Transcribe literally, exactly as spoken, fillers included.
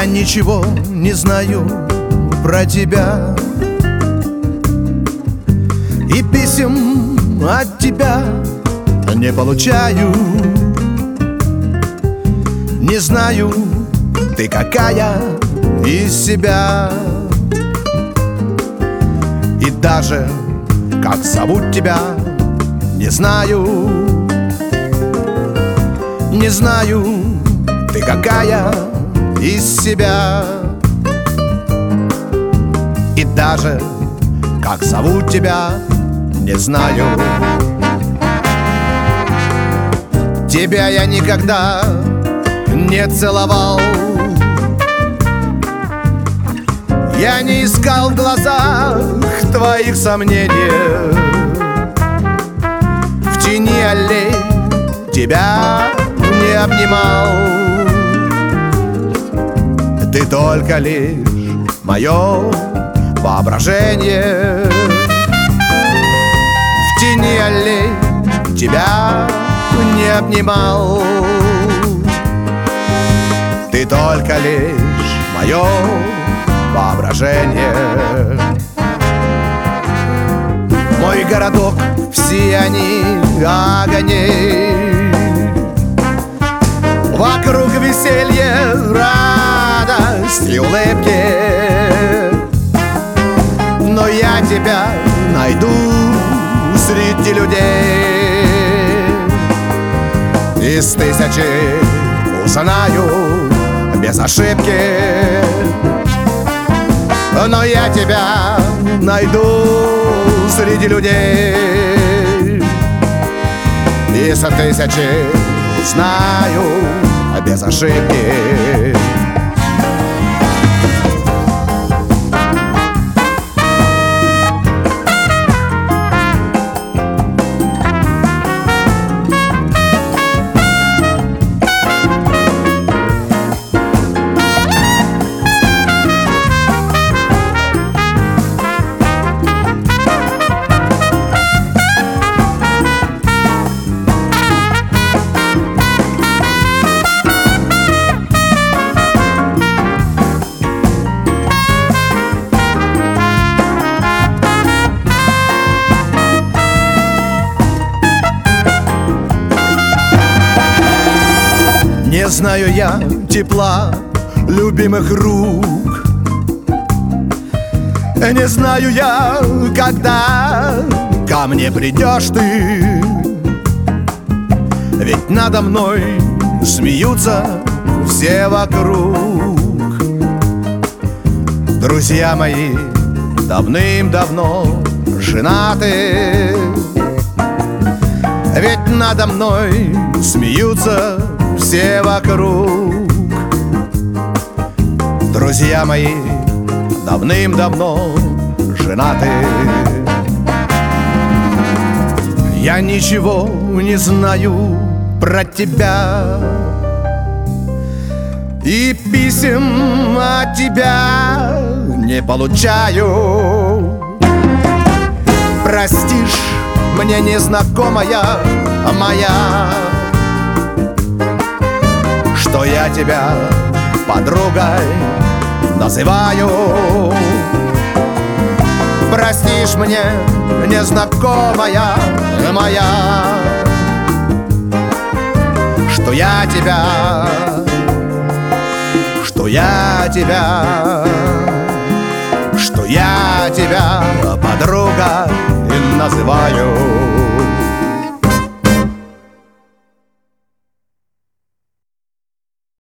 Я ничего не знаю про тебя, и писем от тебя не получаю. Не знаю, ты какая из себя, и даже как зовут тебя не знаю. Не знаю, ты какая из себя, и даже как зовут тебя не знаю. Тебя я никогда не целовал, я не искал в глазах твоих сомнений. В тени аллей тебя не обнимал, ты только лишь мое воображение. В тени аллей тебя не обнимал, ты только лишь мое воображение. Мой городок в сиянии огней, вокруг веселье, радость и улыбки. Но я тебя найду среди людей, из тысячи узнаю без ошибки. Но я тебя найду среди людей, из тысячи узнаю без ошибки. Не знаю я тепла любимых рук, не знаю я, когда ко мне придешь ты. Ведь надо мной смеются все вокруг. Друзья мои давным-давно женаты, ведь надо мной смеются все вокруг. Друзья мои давным-давно женаты. Я ничего не знаю про тебя, и писем от тебя не получаю. Простишь мне, незнакомая моя, что я тебя подругой называю. Простишь мне, незнакомая моя, что я тебя, что я тебя, что я тебя, подруга,